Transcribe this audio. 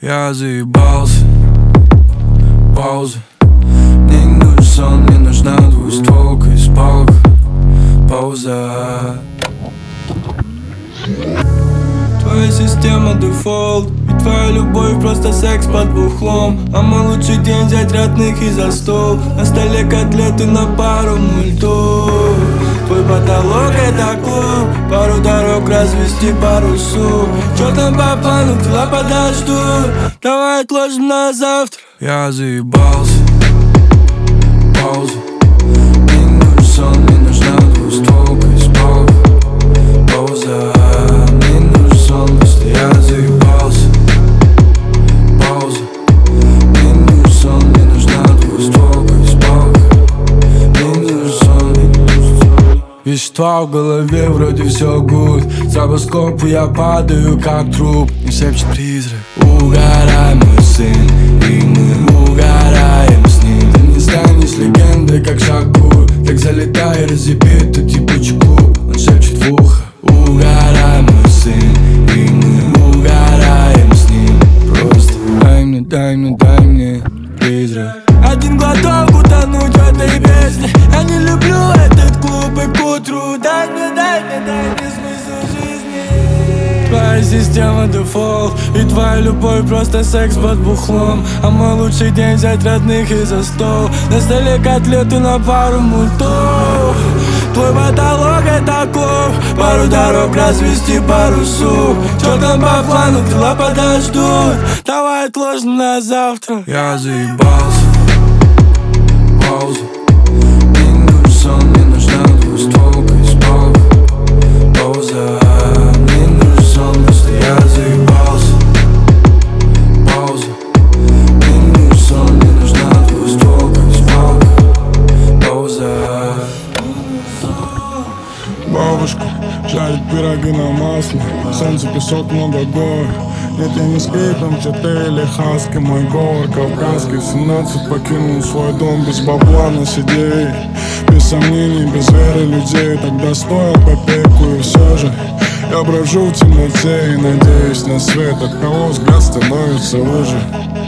Я заебался, пауза. Мне не нужен сон, мне нужна двустволка из палок. Пауза. Твоя система дефолт, и твоя любовь просто секс под бухлом. А мой лучший день взять родных и за стол. На столе котлеты на пару мультов. Твой потолок это клуб, пару дорог развести парусу. Чё там по плану, дела подождут. Давай отложим на завтра. Я заебался, пауза. Мне не нужен сон, мне нужна двустволка из палок. Пауза. Мне не нужен сон, просто я заебался. Пауза. Мне не нужен сон, мне нужна двустволка из палок. Мне не нужен сон, мне не нужен сон. Вещества в голове, вроде все гуд. С обоскопу я падаю, как труп. Не шепчет призрак. Угорай, мой сын, и мы угораем с ним. Ты не станешь легендой, как Шакур. Так залетай и разъеби эту типучку. Он шепчет в ухо. Угорай, мой сын, и мы угораем с ним. Просто дай мне, дай мне, дай мне призрак. Один глоток утонуть в этой бездне. Я не люблю этот клуб и к утру. Дай мне смысл жизни. Твоя система дефолт, и твоя любовь просто секс под бухлом. А мой лучший день взять родных и за стол. На столе котлеты на пару мультов. Твой потолок это клуб, пару дорог развести парусу. Чё там по плану, дела подождут. Давай отложим на завтра. Я заебался, пауза. Мне не нужен сон, мне нужна двустволка из палок. Пауза. Мне не нужен сон, просто я заебался. Пауза. Мне не нужен сон, мне нужна двустволка из палок. Пауза. Бабушка жарит пироги на масле. Солнце, песок, много гор. Нет, я не скрипом, чаты или хаски. Мой говор кавказский. 17 покинул свой дом без бабла на сидей. Без сомнений, без веры людей. Тогда стоил копейку, и все же я брожу в темноте и надеюсь на свет. От кого взгляд становится уже.